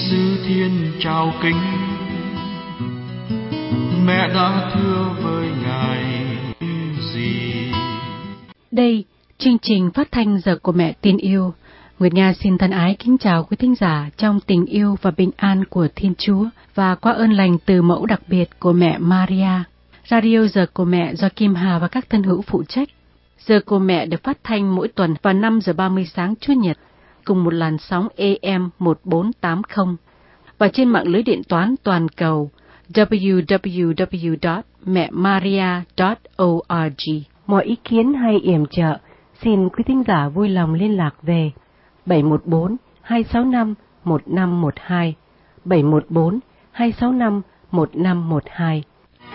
Giêsu thiên chào kính, mẹ đã thưa với Ngài gì? Đây, chương trình phát thanh Giờ của Mẹ Tin Yêu. Nguyệt Nga xin thân ái kính chào quý thính giả trong tình yêu và bình an của Thiên Chúa và qua ơn lành từ mẫu đặc biệt của mẹ Maria. Radio Giờ của Mẹ do Kim Hà và các thân hữu phụ trách. Giờ của Mẹ được phát thanh mỗi tuần vào 5 giờ 30 sáng Chủ nhật, cùng một làn sóng AM 1480 và trên mạng lưới điện toán toàn cầu www.mẹmaria.org. Mọi ý kiến hay yểm trợ, xin quý thính giả vui lòng liên lạc về 714-265-1512, 714-265-1512.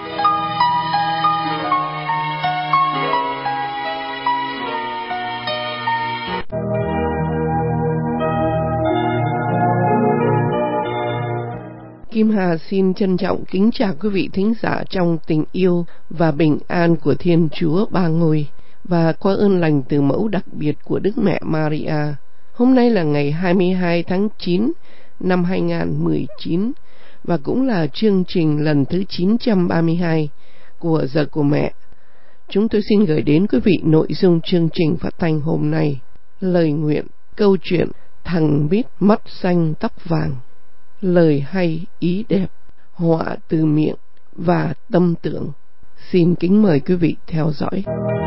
Kim Hà xin trân trọng kính chào quý vị thính giả trong tình yêu và bình an của Thiên Chúa Ba Ngôi và qua ơn lành từ mẫu đặc biệt của Đức Mẹ Maria. Hôm nay là ngày 22 tháng 9 năm 2019 và cũng là chương trình lần thứ 932 của Giờ của Mẹ. Chúng tôi xin gửi đến quý vị nội dung chương trình phát thanh hôm nay: lời nguyện, câu chuyện thằng Mít mắt xanh tóc vàng, lời hay ý đẹp, họa từ miệng và tâm tưởng. Xin kính mời quý vị theo dõi.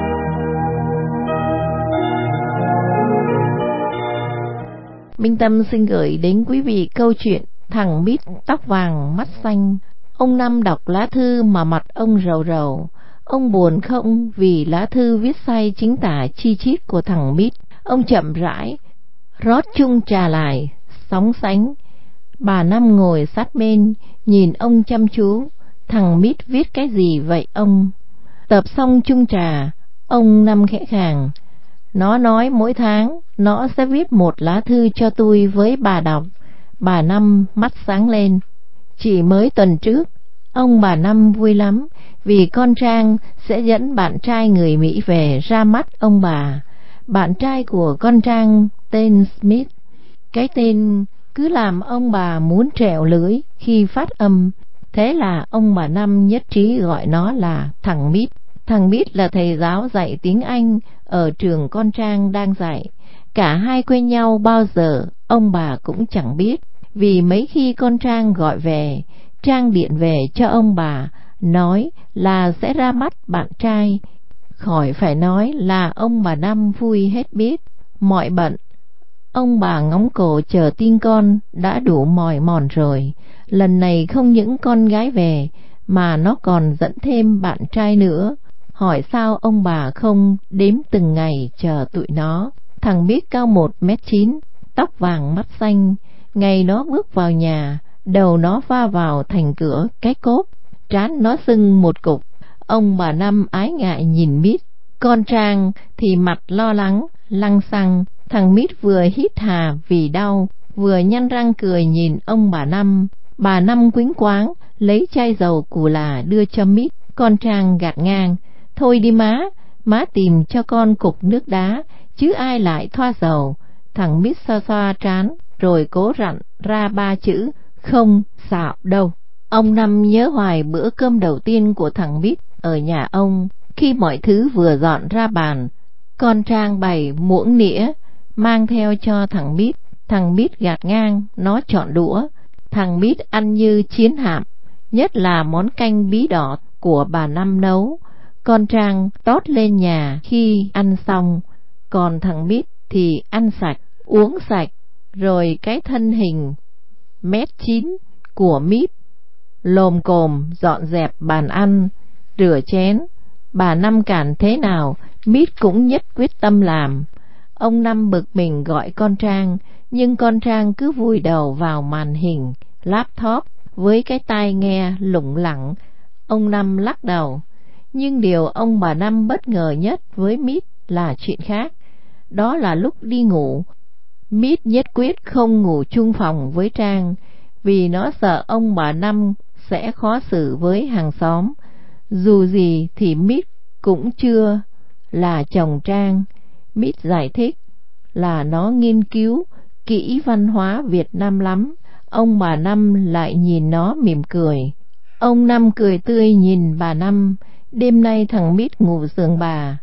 Minh Tâm xin gửi đến quý vị câu chuyện thằng Mít tóc vàng mắt xanh. Ông Năm đọc lá thư mà mặt ông rầu rầu. Ông buồn không vì lá thư viết sai chính tả chi chít của thằng Mít. Ông chậm rãi rót chung trà lại, sóng sánh. Bà Năm ngồi sát bên, nhìn ông chăm chú. Thằng Mít viết cái gì vậy ông? Tập xong chung trà, ông Năm khẽ khàng. Nó nói mỗi tháng nó sẽ viết một lá thư cho tôi với bà đọc. Bà Năm mắt sáng lên. Chỉ mới tuần trước, ông bà Năm vui lắm vì con Trang sẽ dẫn bạn trai người Mỹ về ra mắt ông bà. Bạn trai của con Trang tên Smith. Cái tên cứ làm ông bà muốn trèo lưỡi khi phát âm. Thế là ông bà Năm nhất trí gọi nó là thằng Mít. Thằng Mít là thầy giáo dạy tiếng Anh ở trường con Trang đang dạy. Cả hai quen nhau bao giờ ông bà cũng chẳng biết. Vì mấy khi con Trang gọi về, Trang điện về cho ông bà, nói là sẽ ra mắt bạn trai. Khỏi phải nói là ông bà Năm vui hết biết. Mọi bận, ông bà ngóng cổ chờ tin con đã đủ mỏi mòn rồi. Lần này không những con gái về mà nó còn dẫn thêm bạn trai nữa. Hỏi sao ông bà không đếm từng ngày chờ tụi nó. Thằng Mít cao 1m9, tóc vàng mắt xanh. Ngày nó bước vào nhà, đầu nó va vào thành cửa cái cốp, trán nó sưng một cục. Ông bà Năm ái ngại nhìn Mít. Con Trang thì mặt lo lắng, lăng xăng. Thằng Mít vừa hít hà vì đau, vừa nhăn răng cười nhìn ông bà Năm. Bà Năm quýnh quáng, lấy chai dầu cù là đưa cho Mít. Con Trang gạt ngang. Thôi đi má tìm cho con cục nước đá, chứ ai lại thoa dầu. Thằng Mít xoa xoa trán, rồi cố rặn ra 3 chữ, không xạo đâu. Ông Năm nhớ hoài bữa cơm đầu tiên của thằng Mít ở nhà ông. Khi mọi thứ vừa dọn ra bàn, con Trang bày muỗng nĩa, mang theo cho thằng Mít. Thằng Mít gạt ngang, nó chọn đũa. Thằng Mít ăn như chiến hạm, nhất là món canh bí đỏ của bà Năm nấu. Con Trang tót lên nhà khi ăn xong, còn thằng Mít thì ăn sạch, uống sạch. Rồi cái thân hình 1m9 của Mít lồm cồm dọn dẹp bàn ăn, rửa chén. Bà Năm cản thế nào, Mít cũng nhất quyết tâm làm. Ông Năm bực mình gọi con Trang, nhưng con Trang cứ vùi đầu vào màn hình laptop với cái tai nghe lủng lẳng. Ông Năm lắc đầu. Nhưng điều ông bà Năm bất ngờ nhất với Mít là chuyện khác. Đó là lúc đi ngủ, Mít nhất quyết không ngủ chung phòng với Trang, vì nó sợ ông bà Năm sẽ khó xử với hàng xóm. Dù gì thì Mít cũng chưa là chồng Trang. Mít giải thích là nó nghiên cứu kỹ văn hóa Việt Nam lắm. Ông bà Năm lại nhìn nó mỉm cười. Ông Năm cười tươi nhìn bà Năm. Đêm nay thằng Mít ngủ giường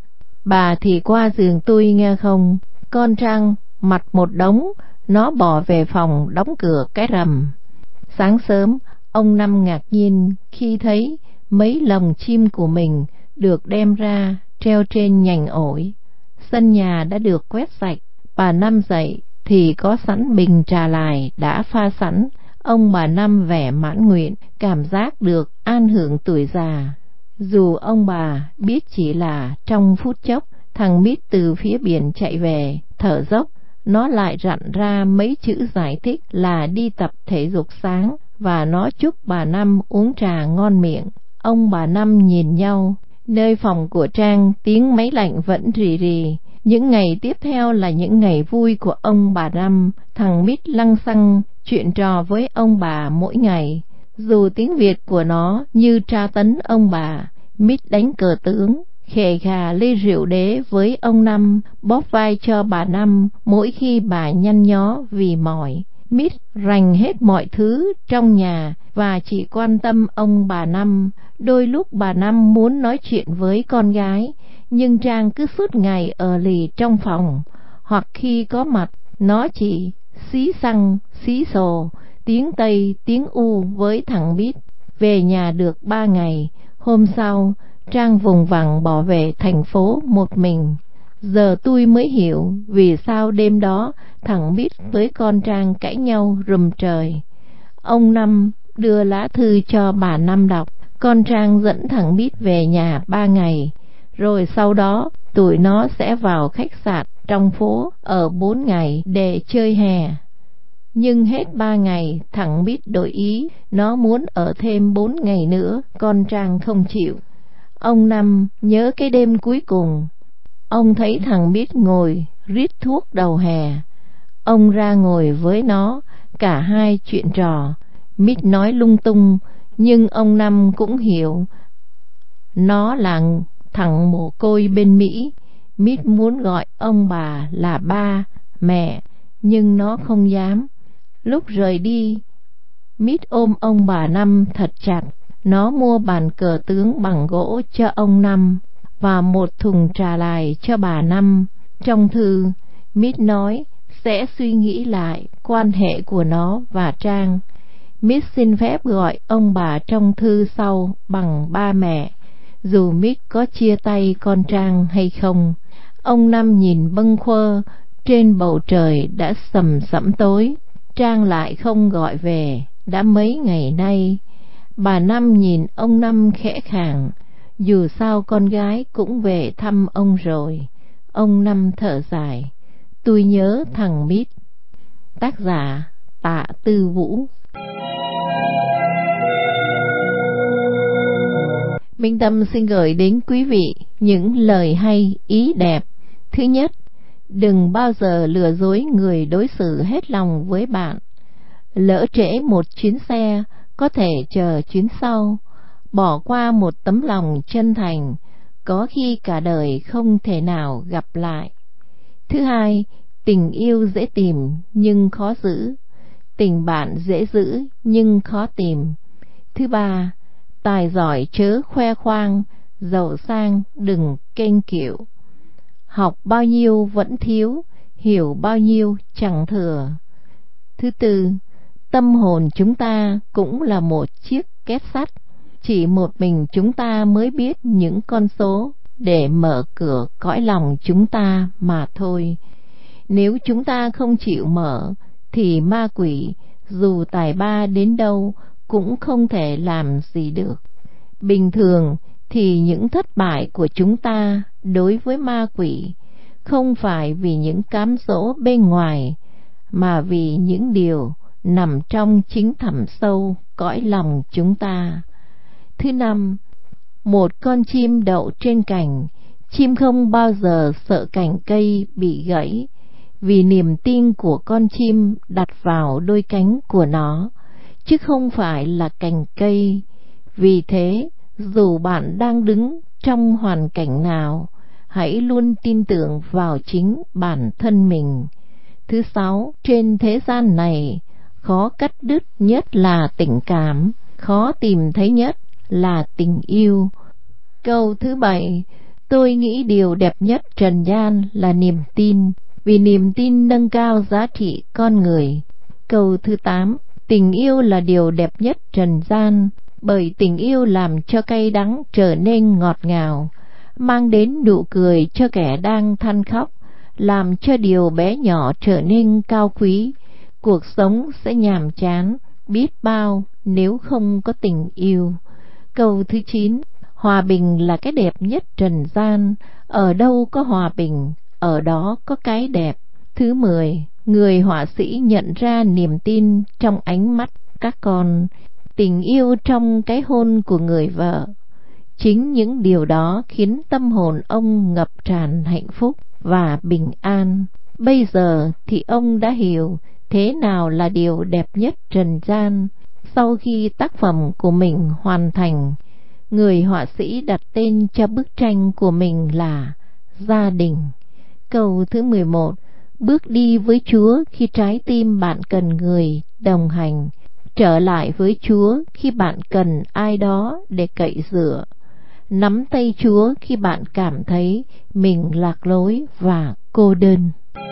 bà thì qua giường tôi nghe không. Con Trang mặt một đống, nó bỏ về phòng đóng cửa cái rầm. Sáng sớm, ông Năm ngạc nhiên khi thấy mấy lồng chim của mình được đem ra treo trên nhành ổi. Sân nhà đã được quét sạch. Bà Năm dậy thì có sẵn bình trà lại đã pha sẵn. Ông bà Năm vẻ mãn nguyện, cảm giác được an hưởng tuổi già. Dù ông bà biết chỉ là trong phút chốc, thằng Mít từ phía biển chạy về, thở dốc. Nó lại rặn ra mấy chữ giải thích là đi tập thể dục sáng, và nó chúc bà Năm uống trà ngon miệng. Ông bà Năm nhìn nhau. Nơi phòng của Trang tiếng máy lạnh vẫn rì rì. Những ngày tiếp theo là những ngày vui của ông bà Năm. Thằng Mít lăng xăng chuyện trò với ông bà mỗi ngày. Dù tiếng Việt của nó như tra tấn ông bà, Mít đánh cờ tướng, khề khà ly rượu đế với ông Năm, bóp vai cho bà Năm mỗi khi bà nhăn nhó vì mỏi. Mít rành hết mọi thứ trong nhà và chỉ quan tâm ông bà Năm. Đôi lúc bà Năm muốn nói chuyện với con gái, nhưng Trang cứ suốt ngày ở lì trong phòng, hoặc khi có mặt, nó chỉ xí xăng, xí xồ, tiếng Tây, tiếng U với thằng Mít. Về nhà được 3 ngày, hôm sau, Trang vùng vằng bỏ về thành phố một mình. Giờ tôi mới hiểu vì sao đêm đó thằng Mít với con Trang cãi nhau rùm trời. Ông Năm đưa lá thư cho bà Năm đọc. Con Trang dẫn thằng Mít về nhà 3 ngày, rồi sau đó tụi nó sẽ vào khách sạn trong phố ở 4 ngày để chơi hè. Nhưng hết 3 ngày, thằng Mít đổi ý, nó muốn ở thêm 4 ngày nữa. Con Trang không chịu. Ông Năm nhớ cái đêm cuối cùng, ông thấy thằng Mít ngồi rít thuốc đầu hè. Ông ra ngồi với nó, cả hai chuyện trò. Mít nói lung tung, nhưng ông Năm cũng hiểu nó là thằng mồ côi bên Mỹ. Mít muốn gọi ông bà là ba, mẹ, nhưng nó không dám. Lúc rời đi, Mít ôm ông bà Năm thật chặt. Nó mua bàn cờ tướng bằng gỗ cho ông Năm và một thùng trà lại cho bà Năm. Trong thư, Mít nói sẽ suy nghĩ lại quan hệ của nó và Trang. Mít xin phép gọi ông bà trong thư sau bằng ba mẹ, dù Mít có chia tay con Trang hay không. Ông Năm nhìn bâng quơ trên bầu trời đã sầm sẫm tối. Trang lại không gọi về đã mấy ngày nay. Bà Năm nhìn ông Năm khẽ khàng, dù sao con gái cũng về thăm ông rồi. Ông Năm thở dài, tôi nhớ thằng Mít. Tác giả Tạ Tư Vũ. Minh Tâm xin gửi đến quý vị những lời hay, ý đẹp. Thứ nhất, đừng bao giờ lừa dối người đối xử hết lòng với bạn. Lỡ trễ một chuyến xe, có thể chờ chuyến sau. Bỏ qua một tấm lòng chân thành, có khi cả đời không thể nào gặp lại. Thứ hai, tình yêu dễ tìm nhưng khó giữ. Tình bạn dễ giữ nhưng khó tìm. Thứ ba, tài giỏi chớ khoe khoang, giàu sang đừng kênh kiệu. Học bao nhiêu vẫn thiếu, hiểu bao nhiêu chẳng thừa. Thứ tư, tâm hồn chúng ta cũng là một chiếc két sắt, chỉ một mình chúng ta mới biết những con số để mở cửa cõi lòng chúng ta mà thôi. Nếu chúng ta không chịu mở, thì ma quỷ dù tài ba đến đâu cũng không thể làm gì được. Bình thường thì những thất bại của chúng ta đối với ma quỷ không phải vì những cám dỗ bên ngoài, mà vì những điều nằm trong chính thẳm sâu cõi lòng chúng ta. Thứ năm, một con chim đậu trên cành, chim không bao giờ sợ cành cây bị gãy, vì niềm tin của con chim đặt vào đôi cánh của nó, chứ không phải là cành cây. Vì thế, dù bạn đang đứng trong hoàn cảnh nào, hãy luôn tin tưởng vào chính bản thân mình. Thứ sáu, trên thế gian này, khó cắt đứt nhất là tình cảm, khó tìm thấy nhất là tình yêu. Câu thứ 7, tôi nghĩ điều đẹp nhất trần gian là niềm tin, vì niềm tin nâng cao giá trị con người. Câu thứ 8, tình yêu là điều đẹp nhất trần gian, bởi tình yêu làm cho cay đắng trở nên ngọt ngào, mang đến nụ cười cho kẻ đang than khóc, làm cho điều bé nhỏ trở nên cao quý. Cuộc sống sẽ nhàm chán biết bao nếu không có tình yêu. Câu thứ 9, hòa bình là cái đẹp nhất trần gian, ở đâu có hòa bình, ở đó có cái đẹp. Thứ 10, người họa sĩ nhận ra niềm tin trong ánh mắt các con, tình yêu trong cái hôn của người vợ. Chính những điều đó khiến tâm hồn ông ngập tràn hạnh phúc và bình an. Bây giờ thì ông đã hiểu thế nào là điều đẹp nhất trần gian. Sau khi tác phẩm của mình hoàn thành, người họa sĩ đặt tên cho bức tranh của mình là Gia đình. Câu thứ 11, bước đi với Chúa khi trái tim bạn cần người đồng hành, trở lại với Chúa khi bạn cần ai đó để cậy dựa, nắm tay Chúa khi bạn cảm thấy mình lạc lối và cô đơn.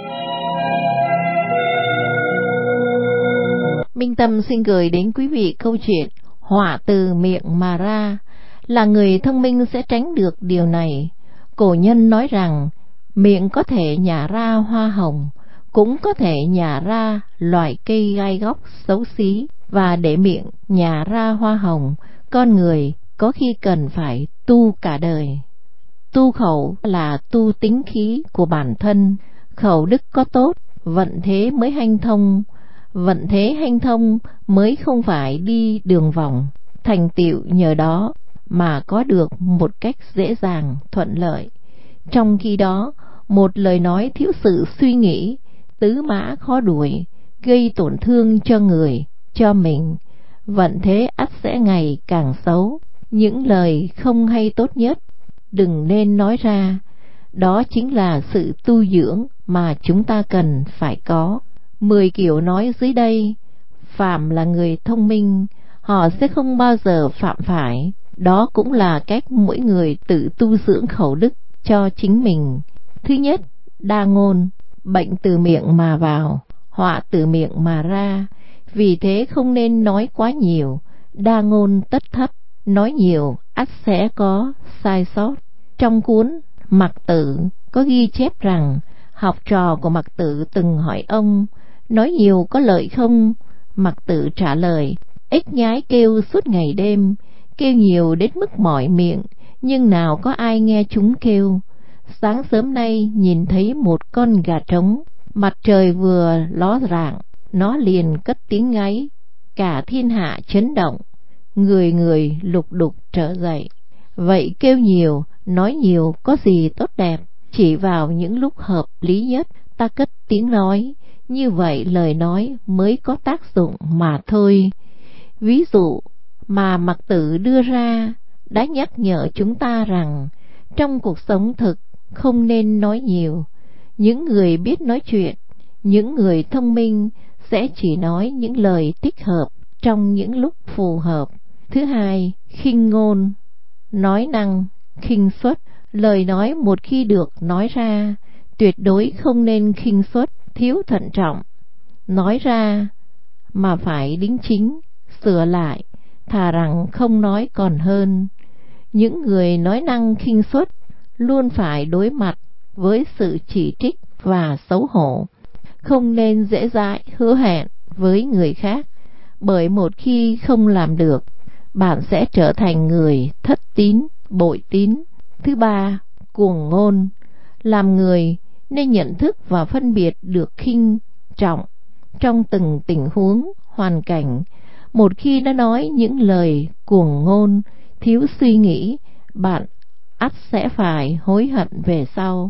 Minh Tâm xin gửi đến quý vị câu chuyện Họa từ miệng mà ra. Là người thông minh sẽ tránh được điều này. Cổ nhân nói rằng miệng có thể nhả ra hoa hồng, cũng có thể nhả ra loại cây gai góc xấu xí. Và để miệng nhả ra hoa hồng, con người có khi cần phải tu cả đời. Tu khẩu là tu tính khí của bản thân. Khẩu đức có tốt, vận thế mới hanh thông. Vận thế hanh thông mới không phải đi đường vòng. Thành tựu nhờ đó mà có được một cách dễ dàng, thuận lợi. Trong khi đó, một lời nói thiếu sự suy nghĩ, tứ mã khó đuổi, gây tổn thương cho người, cho mình, vận thế ắt sẽ ngày càng xấu. Những lời không hay tốt nhất đừng nên nói ra. Đó chính là sự tu dưỡng mà chúng ta cần phải có. 10 kiểu nói dưới đây, phạm là người thông minh, họ sẽ không bao giờ phạm phải. Đó cũng là cách mỗi người tự tu dưỡng khẩu đức cho chính mình. Thứ nhất, đa ngôn, bệnh từ miệng mà vào, họa từ miệng mà ra. Vì thế không nên nói quá nhiều, đa ngôn tất thấp, nói nhiều ắt sẽ có sai sót. Trong cuốn Mặc Tử có ghi chép rằng học trò của Mặc Tử từng hỏi ông, nói nhiều có lợi không? Mặc Tử trả lời, ếch nhái kêu suốt ngày đêm, kêu nhiều đến mức mỏi miệng, nhưng nào có ai nghe chúng kêu. Sáng sớm nay nhìn thấy một con gà trống, mặt trời vừa ló rạng, nó liền cất tiếng ngáy, cả thiên hạ chấn động, người người lục đục trở dậy. Vậy kêu nhiều, nói nhiều có gì tốt đẹp, chỉ vào những lúc hợp lý nhất ta cất tiếng nói, như vậy lời nói mới có tác dụng mà thôi. Ví dụ mà Mặc Tử đưa ra đã nhắc nhở chúng ta rằng trong cuộc sống thực không nên nói nhiều. Những người biết nói chuyện, những người thông minh sẽ chỉ nói những lời thích hợp trong những lúc phù hợp. Thứ hai, khinh ngôn, nói năng, khinh suất. Lời nói một khi được nói ra, tuyệt đối không nên khinh suất, thiếu thận trọng. Nói ra mà phải đính chính, sửa lại, thà rằng không nói còn hơn. Những người nói năng khinh suất luôn phải đối mặt với sự chỉ trích và xấu hổ. Không nên dễ dãi hứa hẹn với người khác, bởi một khi không làm được, bạn sẽ trở thành người thất tín, bội tín. Thứ ba, cuồng ngôn. Làm người nên nhận thức và phân biệt được khinh trọng trong từng tình huống, hoàn cảnh. Một khi đã nói những lời cuồng ngôn, thiếu suy nghĩ, bạn ắt sẽ phải hối hận về sau.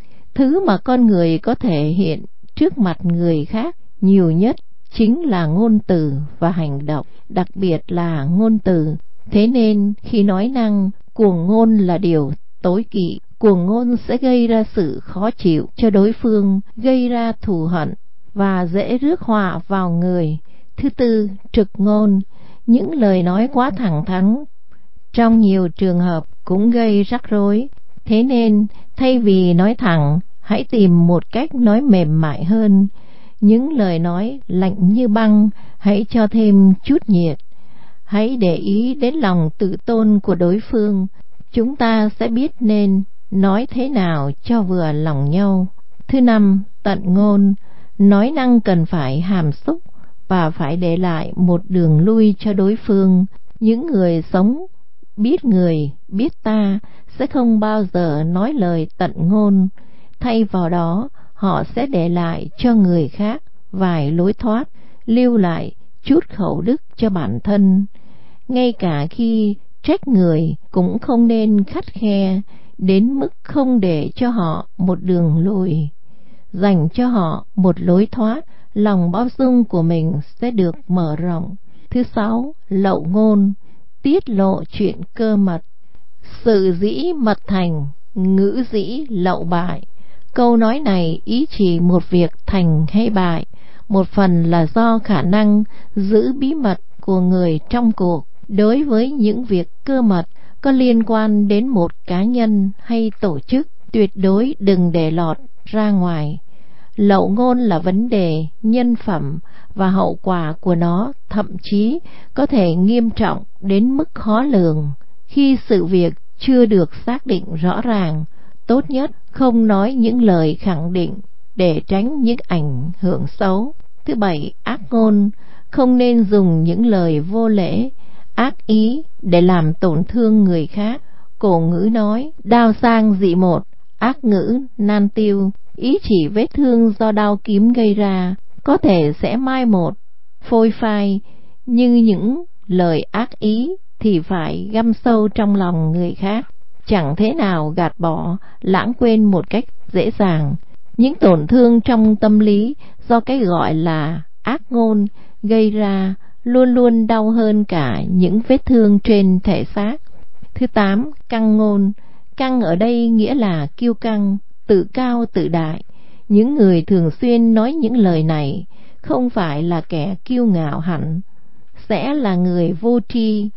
Thứ mà con người có thể hiện trước mặt người khác nhiều nhất chính là ngôn từ và hành động, đặc biệt là ngôn từ. Thế nên khi nói năng, cuồng ngôn là điều tối kỵ. Cuồng ngôn sẽ gây ra sự khó chịu cho đối phương, gây ra thù hận và dễ rước họa vào người. Thứ tư, trực ngôn. Những lời nói quá thẳng thắn trong nhiều trường hợp cũng gây rắc rối. Thế nên thay vì nói thẳng, hãy tìm một cách nói mềm mại hơn. Những lời nói lạnh như băng, hãy cho thêm chút nhiệt. Hãy để ý đến lòng tự tôn của đối phương. Chúng ta sẽ biết nên nói thế nào cho vừa lòng nhau. Thứ năm, tận ngôn. Nói năng cần phải hàm xúc và phải để lại một đường lui cho đối phương. Những người sống biết người, biết ta sẽ không bao giờ nói lời tận ngôn. Thay vào đó, họ sẽ để lại cho người khác vài lối thoát, lưu lại chút khẩu đức cho bản thân. Ngay cả khi trách người cũng không nên khắt khe đến mức không để cho họ một đường lùi. Dành cho họ một lối thoát, lòng bao dung của mình sẽ được mở rộng. Thứ sáu, lậu ngôn. Tiết lộ chuyện cơ mật. Sự dĩ mật thành, ngữ dĩ lậu bại. Câu nói này ý chỉ một việc thành hay bại, một phần là do khả năng giữ bí mật của người trong cuộc. Đối với những việc cơ mật có liên quan đến một cá nhân hay tổ chức, tuyệt đối đừng để lọt ra ngoài. Lậu ngôn là vấn đề nhân phẩm và hậu quả của nó thậm chí có thể nghiêm trọng đến mức khó lường. Khi sự việc chưa được xác định rõ ràng, tốt nhất không nói những lời khẳng định để tránh những ảnh hưởng xấu. Thứ bảy, ác ngôn. Không nên dùng những lời vô lễ, ác ý để làm tổn thương người khác. Cổ ngữ nói, đao sang dị một, ác ngữ nan tiêu. Ý chỉ vết thương do đao kiếm gây ra có thể sẽ mai một, phôi phai, nhưng những lời ác ý thì phải găm sâu trong lòng người khác, chẳng thế nào gạt bỏ, lãng quên một cách dễ dàng. Những tổn thương trong tâm lý do cái gọi là ác ngôn gây ra luôn luôn đau hơn cả những vết thương trên thể xác. Thứ tám, căng ngôn. Căng ở đây nghĩa là kiêu căng, tự cao tự đại. Những người thường xuyên nói những lời này không phải là kẻ kiêu ngạo hẳn, sẽ là người vô tri,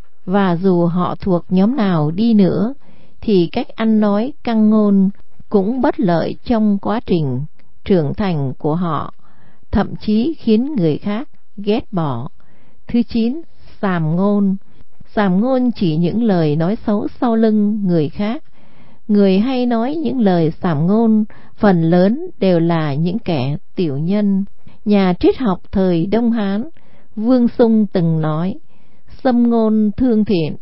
và dù họ thuộc nhóm nào đi nữa thì cách ăn nói căng ngôn cũng bất lợi trong quá trình trưởng thành của họ, thậm chí khiến người khác ghét bỏ. Thứ chín, sàm ngôn. Sàm ngôn chỉ những lời nói xấu sau lưng người khác. Người hay nói những lời sàm ngôn phần lớn đều là những kẻ tiểu nhân. Nhà triết học thời Đông Hán Vương Sung từng nói, xâm ngôn thương thiện,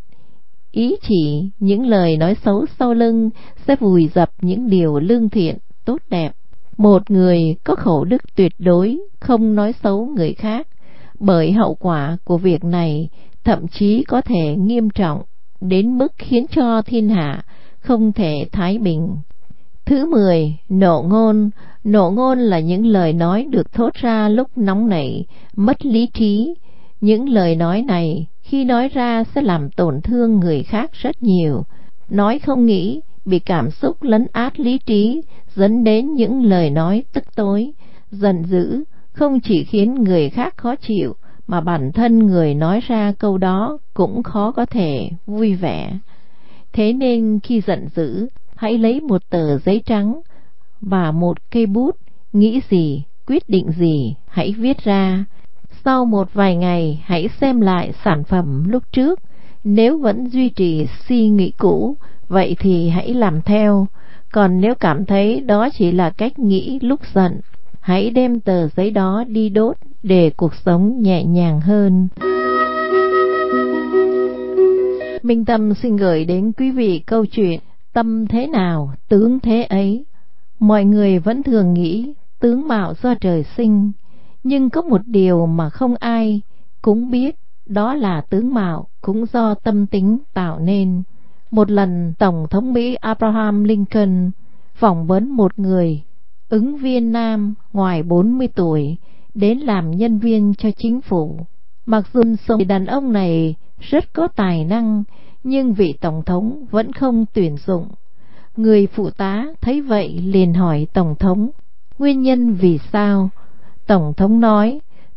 ý chỉ những lời nói xấu sau lưng sẽ vùi dập những điều lương thiện tốt đẹp. Một người có khẩu đức tuyệt đối không nói xấu người khác, bởi hậu quả của việc này thậm chí có thể nghiêm trọng đến mức khiến cho thiên hạ không thể thái bình. Thứ 10, nộ ngôn. Nộ ngôn là những lời nói được thốt ra lúc nóng nảy, mất lý trí. Những lời nói này khi nói ra sẽ làm tổn thương người khác rất nhiều. Nói không nghĩ, bị cảm xúc lấn át lý trí, dẫn đến những lời nói tức tối, giận dữ, không chỉ khiến người khác khó chịu, mà bản thân người nói ra câu đó cũng khó có thể vui vẻ. Thế nên khi giận dữ, hãy lấy một tờ giấy trắng và một cây bút, nghĩ gì, quyết định gì, hãy viết ra. Sau một vài ngày, hãy xem lại sản phẩm lúc trước. Nếu vẫn duy trì suy nghĩ cũ, vậy thì hãy làm theo. Còn nếu cảm thấy đó chỉ là cách nghĩ lúc giận, hãy đem tờ giấy đó đi đốt để cuộc sống nhẹ nhàng hơn. Minh Tâm xin gửi đến quý vị câu chuyện Tâm thế nào, tướng thế ấy. Mọi người vẫn thường nghĩ tướng mạo do trời sinh, nhưng có một điều mà không ai cũng biết, đó là tướng mạo cũng do tâm tính tạo nên. Một lần, Tổng thống Mỹ Abraham Lincoln phỏng vấn một người ứng viên nam ngoài 40 tuổi đến làm nhân viên cho chính phủ. Mặc dù người đàn ông này rất có tài năng, nhưng vị Tổng thống vẫn không tuyển dụng. Người phụ tá thấy vậy liền hỏi Tổng thống nguyên nhân vì sao. Tổng thống nói,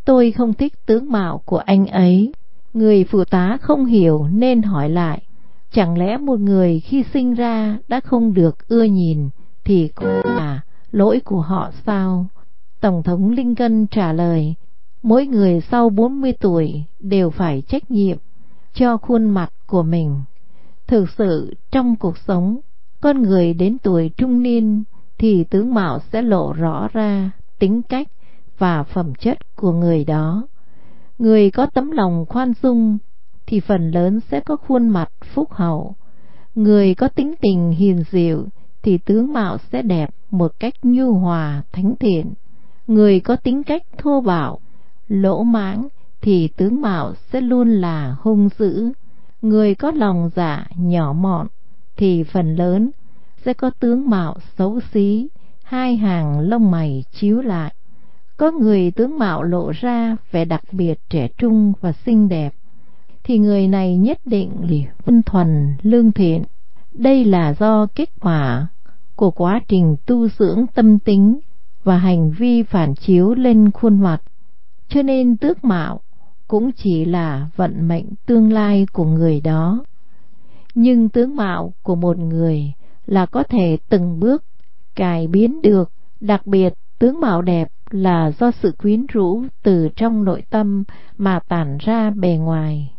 Tôi không thích tướng mạo của anh ấy. Người phụ tá không hiểu nên hỏi lại, chẳng lẽ một người khi sinh ra đã không được ưa nhìn thì cũng là lỗi của họ sao? Tổng thống Lincoln trả lời, mỗi người sau 40 tuổi đều phải trách nhiệm cho khuôn mặt của mình. Thực sự trong cuộc sống, con người đến tuổi trung niên thì tướng mạo sẽ lộ rõ ra tính cách và phẩm chất của người đó. Người có tấm lòng khoan dung thì phần lớn sẽ có khuôn mặt phúc hậu. Người có tính tình hiền dịu thì tướng mạo sẽ đẹp một cách nhu hòa thánh thiện. Người có tính cách thô bạo, lỗ mãng thì tướng mạo sẽ luôn là hung dữ. Người có lòng dạ nhỏ mọn thì phần lớn sẽ có tướng mạo xấu xí, hai hàng lông mày chíu lại. Có người tướng mạo lộ ra vẻ đặc biệt trẻ trung và xinh đẹp thì người này nhất định là văn thuần lương thiện. Đây là do kết quả của quá trình tu dưỡng tâm tính và hành vi phản chiếu lên khuôn mặt, cho nên tướng mạo cũng chỉ là vận mệnh tương lai của người đó. Nhưng tướng mạo của một người là có thể từng bước cải biến được, đặc biệt tướng mạo đẹp là do sự quyến rũ từ trong nội tâm mà tản ra bề ngoài.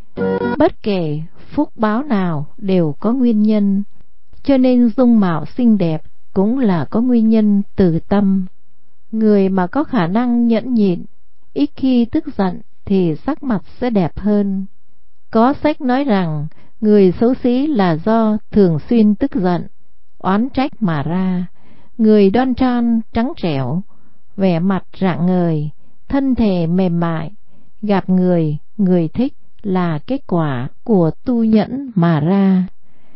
Bất kể phúc báo nào đều có nguyên nhân, cho nên dung mạo xinh đẹp cũng là có nguyên nhân từ tâm. Người mà có khả năng nhẫn nhịn, ít khi tức giận thì sắc mặt sẽ đẹp hơn. Có sách nói rằng người xấu xí là do thường xuyên tức giận, oán trách mà ra. Người đoan trang trắng trẻo, vẻ mặt rạng ngời, thân thể mềm mại, gặp người thích là kết quả của tu nhẫn mà ra.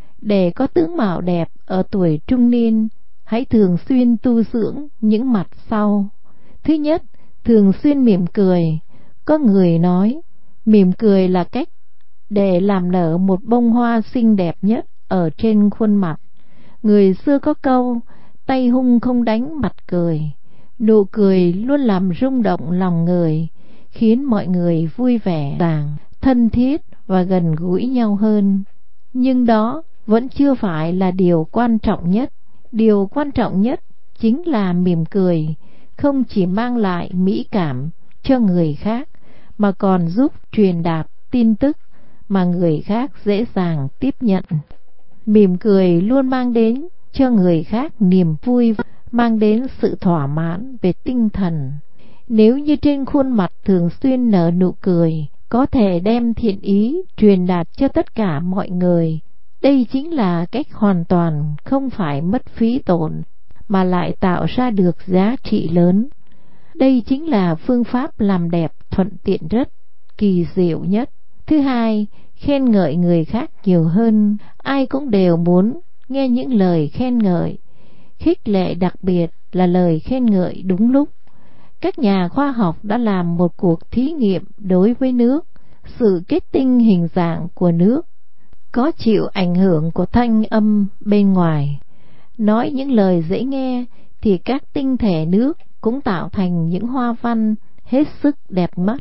Để có tướng mạo đẹp ở tuổi trung niên, hãy thường xuyên tu dưỡng những mặt sau. Thứ nhất, thường xuyên mỉm cười. Có người nói, mỉm cười là cách để làm nở một bông hoa xinh đẹp nhất ở trên khuôn mặt. Người xưa có câu, tay hung không đánh mặt cười. Nụ cười luôn làm rung động lòng người, khiến mọi người vui vẻ, thân thiết và gần gũi nhau hơn. Nhưng đó vẫn chưa phải là điều quan trọng nhất. Điều quan trọng nhất chính là mỉm cười không chỉ mang lại mỹ cảm cho người khác, mà còn giúp truyền đạt tin tức mà người khác dễ dàng tiếp nhận. Mỉm cười luôn mang đến cho người khác niềm vui, mang đến sự thỏa mãn về tinh thần. Nếu như trên khuôn mặt thường xuyên nở nụ cười, có thể đem thiện ý truyền đạt cho tất cả mọi người. Đây chính là cách hoàn toàn không phải mất phí tổn, mà lại tạo ra được giá trị lớn. Đây chính là phương pháp làm đẹp thuận tiện rất kỳ diệu nhất. Thứ hai, khen ngợi người khác nhiều hơn. Ai cũng đều muốn nghe những lời khen ngợi, khích lệ, đặc biệt là lời khen ngợi đúng lúc. Các nhà khoa học đã làm một cuộc thí nghiệm đối với nước. Sự kết tinh hình dạng của nước có chịu ảnh hưởng của thanh âm bên ngoài. Nói những lời dễ nghe thì các tinh thể nước cũng tạo thành những hoa văn hết sức đẹp mắt.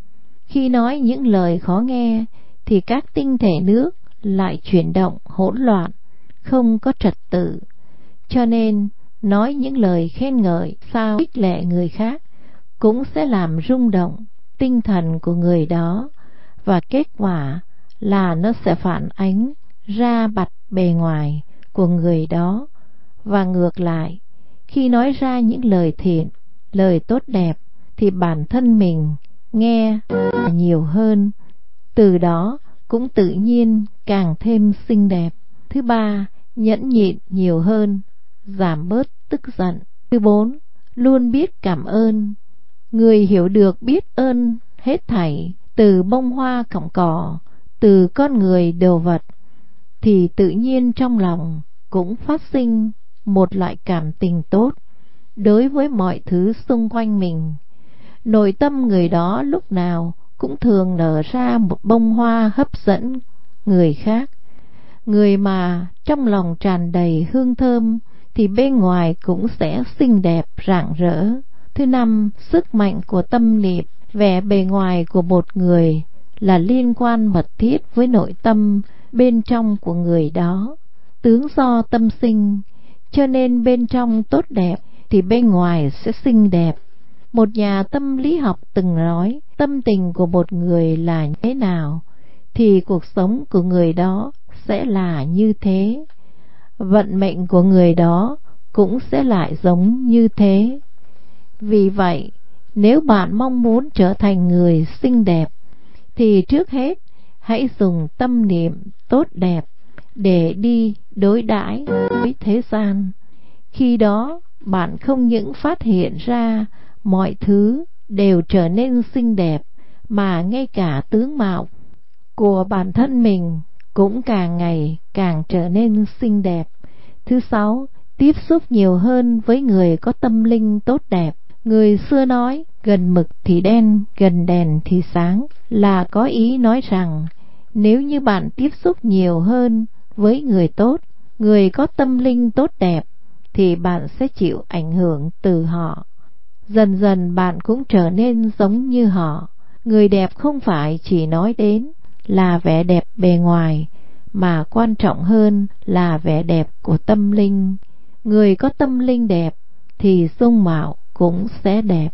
Khi nói những lời khó nghe thì các tinh thể nước lại chuyển động hỗn loạn, không có trật tự. Cho nên nói những lời khen ngợi sao khích lệ người khác cũng sẽ làm rung động tinh thần của người đó, và kết quả là nó sẽ phản ánh ra mặt bề ngoài của người đó. Và ngược lại, khi nói ra những lời thiện, lời tốt đẹp thì bản thân mình nghe nhiều hơn, từ đó cũng tự nhiên càng thêm xinh đẹp. Thứ ba, nhẫn nhịn nhiều hơn, giảm bớt tức giận. Thứ bốn, luôn biết cảm ơn. Người hiểu được biết ơn hết thảy, từ bông hoa cọng cỏ, từ con người đồ vật, thì tự nhiên trong lòng cũng phát sinh một loại cảm tình tốt đối với mọi thứ xung quanh mình. Nội tâm người đó lúc nào cũng thường nở ra một bông hoa hấp dẫn người khác. Người mà trong lòng tràn đầy hương thơm thì bên ngoài cũng sẽ xinh đẹp rạng rỡ. Thứ năm, sức mạnh của tâm niệm. Vẻ bề ngoài của một người là liên quan mật thiết với nội tâm bên trong của người đó. Tướng do tâm sinh, cho nên bên trong tốt đẹp thì bên ngoài sẽ xinh đẹp. Một nhà tâm lý học từng nói, tâm tình của một người là thế nào thì cuộc sống của người đó sẽ là như thế. Vận mệnh của người đó cũng sẽ lại giống như thế. Vì vậy, nếu bạn mong muốn trở thành người xinh đẹp thì trước hết hãy dùng tâm niệm tốt đẹp để đi đối đãi với thế gian. Khi đó bạn không những phát hiện ra mọi thứ đều trở nên xinh đẹp, mà ngay cả tướng mạo của bản thân mình cũng càng ngày càng trở nên xinh đẹp. Thứ sáu, tiếp xúc nhiều hơn với người có tâm linh tốt đẹp. Người xưa nói gần mực thì đen, gần đèn thì sáng, là có ý nói rằng nếu như bạn tiếp xúc nhiều hơn với người tốt, người có tâm linh tốt đẹp, thì bạn sẽ chịu ảnh hưởng từ họ. Dần dần bạn cũng trở nên giống như họ. Người đẹp không phải chỉ nói đến là vẻ đẹp bề ngoài, mà quan trọng hơn là vẻ đẹp của tâm linh. Người có tâm linh đẹp thì dung mạo cũng sẽ đẹp.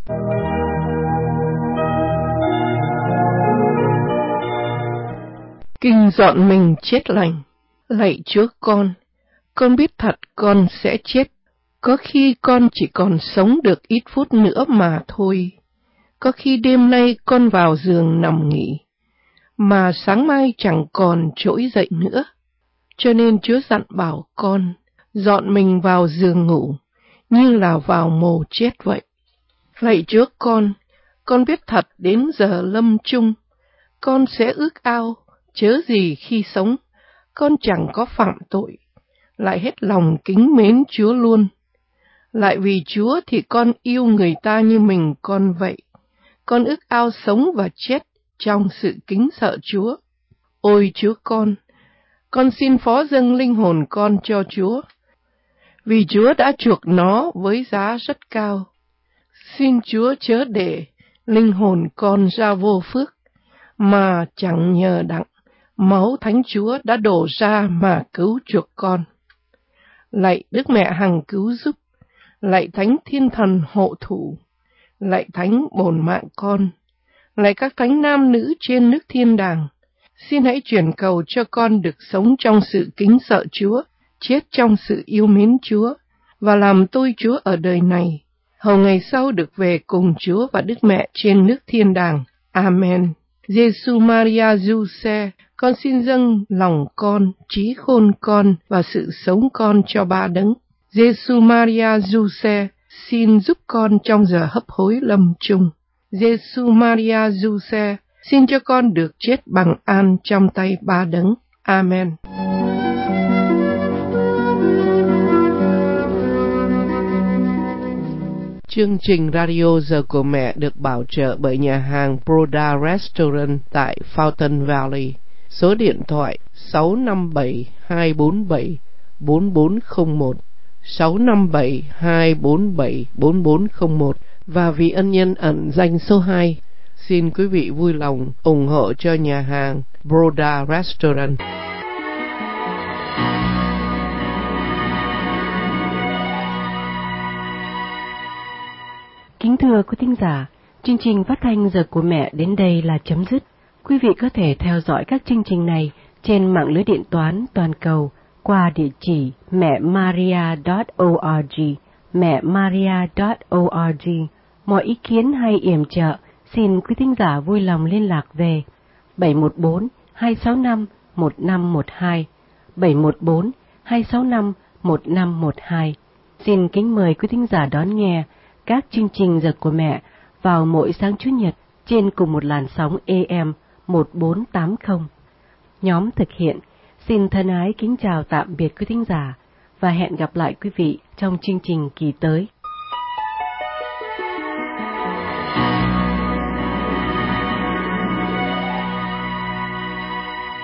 Kinh dọn mình chết lành. Lạy Chúa con biết thật con sẽ chết. Có khi con chỉ còn sống được ít phút nữa mà thôi. Có khi đêm nay con vào giường nằm nghỉ, mà sáng mai chẳng còn trỗi dậy nữa. Cho nên Chúa dặn bảo con dọn mình vào giường ngủ, như là vào mồ chết vậy. Lạy Chúa con biết thật đến giờ lâm chung, con sẽ ước ao, chớ gì khi sống, con chẳng có phạm tội, lại hết lòng kính mến Chúa luôn. Lại vì Chúa thì con yêu người ta như mình con vậy. Con ước ao sống và chết trong sự kính sợ Chúa. Ôi Chúa con xin phó dâng linh hồn con cho Chúa, vì Chúa đã chuộc nó với giá rất cao. Xin Chúa chớ để linh hồn con ra vô phước, mà chẳng nhờ đặng máu Thánh Chúa đã đổ ra mà cứu chuộc con. Lạy Đức Mẹ hằng cứu giúp, lạy Thánh Thiên Thần hộ thủ, lạy Thánh bổn mạng con, lạy các thánh nam nữ trên nước thiên đàng, xin hãy chuyển cầu cho con được sống trong sự kính sợ Chúa, chết trong sự yêu mến Chúa, và làm tôi Chúa ở đời này, hầu ngày sau được về cùng Chúa và Đức Mẹ trên nước thiên đàng. Amen. Giêsu Maria Giuse, con xin dâng lòng con, trí khôn con và sự sống con cho Ba Đấng. Giêsu Maria Giuse, xin giúp con trong giờ hấp hối lâm chung. Giêsu Maria Giuse, xin cho con được chết bằng an trong tay Ba Đấng. Amen. Chương trình Radio Giờ của Mẹ được bảo trợ bởi nhà hàng Broda Restaurant tại Fountain Valley. Số điện thoại 657-247-4401, 657-247-4401 và vì ân nhân ẩn danh số 2. Xin quý vị vui lòng ủng hộ cho nhà hàng Broda Restaurant. Kính thưa quý thính giả, chương trình phát thanh Giờ của Mẹ đến đây là chấm dứt. Quý vị có thể theo dõi các chương trình này trên mạng lưới điện toán toàn cầu qua địa chỉ mẹmaria.org, mẹmaria.org. Mọi ý kiến hay yểm trợ, xin quý thính giả vui lòng liên lạc về 714-265-1512, 714-265-1512. Xin kính mời quý thính giả đón nghe các chương trình Giờ của Mẹ vào mỗi sáng Chủ nhật trên cùng một làn sóng AM 1480. Nhóm thực hiện xin thân ái kính chào tạm biệt quý thính giả và hẹn gặp lại quý vị trong chương trình kỳ tới.